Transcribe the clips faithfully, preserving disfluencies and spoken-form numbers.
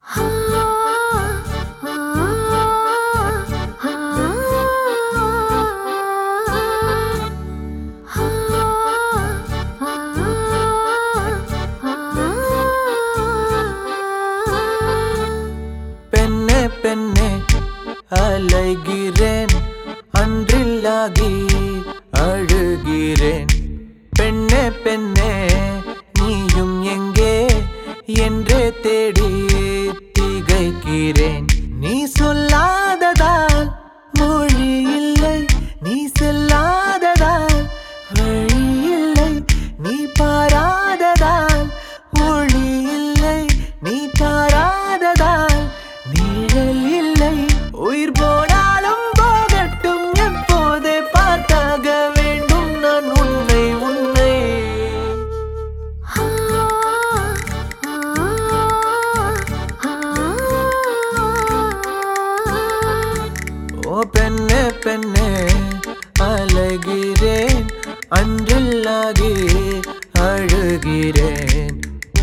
பெண்ணே பெண்ணே அலைகிறேன், அன்றில்லாகி அழுகிறேன். பெண்ணே பெண்ணே நீயும் எங்கே என்றே தேடி திகைக்கிறேன். நீ சொல்லாததால் மொழி இல்லை, நீ செல்லாததால் வழி இல்லை. நீ பாராததால் ஒளி இல்லை, நீ தாராததால் நிழல் இல்லை. உயிர் போனாலும் போகட்டும், எப்போதே பார்த்தாக வேண்டும் நான் உன்னை உன்னை. ஓ பெண்ணே பெண்ணே அலைகிறேன், அன்றில்லாகி அழுகிறேன்.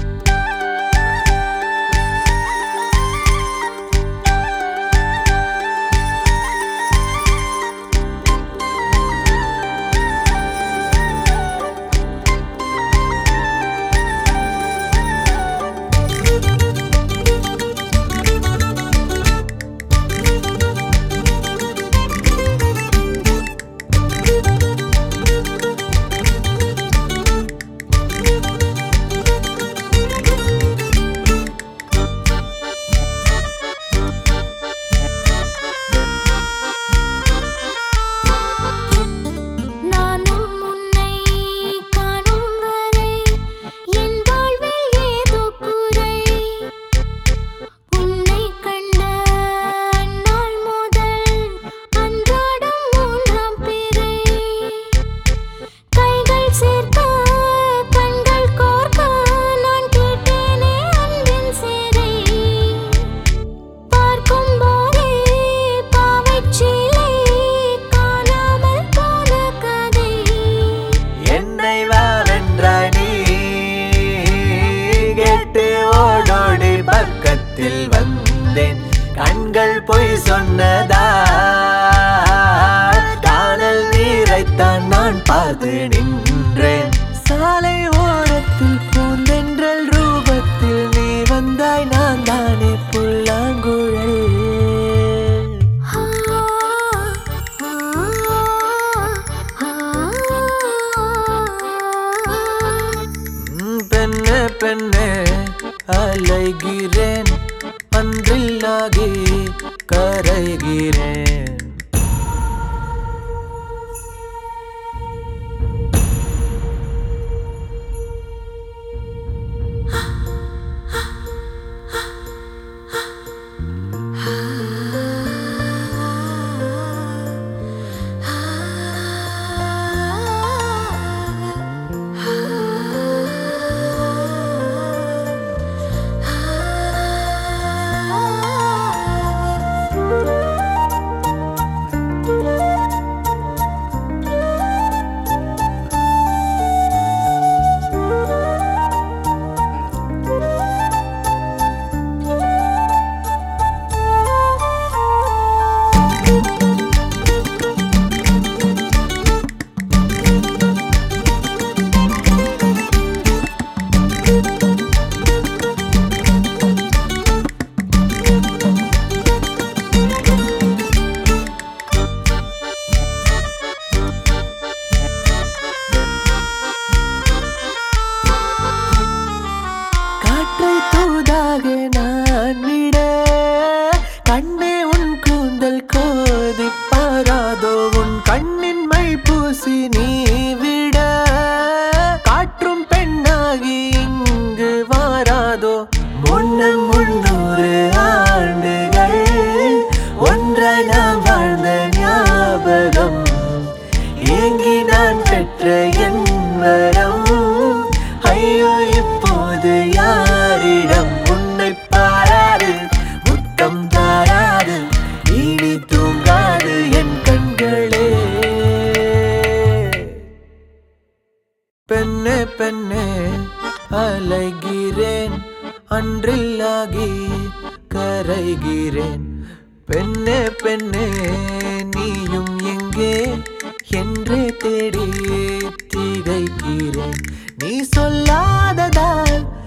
பக்கத்தில் வந்தேன், கண்கள் பொய் சொன்னதா? காணல் நீரைத்தான் நான் பார்த்து நின்றேன். சாலை ஓரத்தில் பூந்தென்றல் ரூபத்தில் நீ வந்தாய், நான் தானே புல்லாங்குழல். பெண்ணே பெண்ணே அலைகிறேன், அன்றில்லாகி கரைகிறேன். நான் விட கண்ணே உன் கூந்தல் கோதி பாராதோ, உன் கண்ணின் மை பூசி நீ விட காற்றும் பெண்ணாகி இங்கு வாராதோ. முன்னம் முன்னூறு ஆண்டுகள் ஒன்றாய் நாம் வாழ்ந்த ஞாபகம், ஏங்கி நான் பெற்ற என் வரம். ஐயோ இப்போது யாரிடம் உன்னை பாராது, முத்தம் தாராது, இனி தூங்காது என் கண்களே. பெண்ணே பெண்ணே அலைகிறேன், அன்றில்லாகி கரைகிறேன். பெண்ணே பெண்ணே நீயும் எங்கே என்றே தேடி திகைக்கிறேன். நீ சொல்லாததால்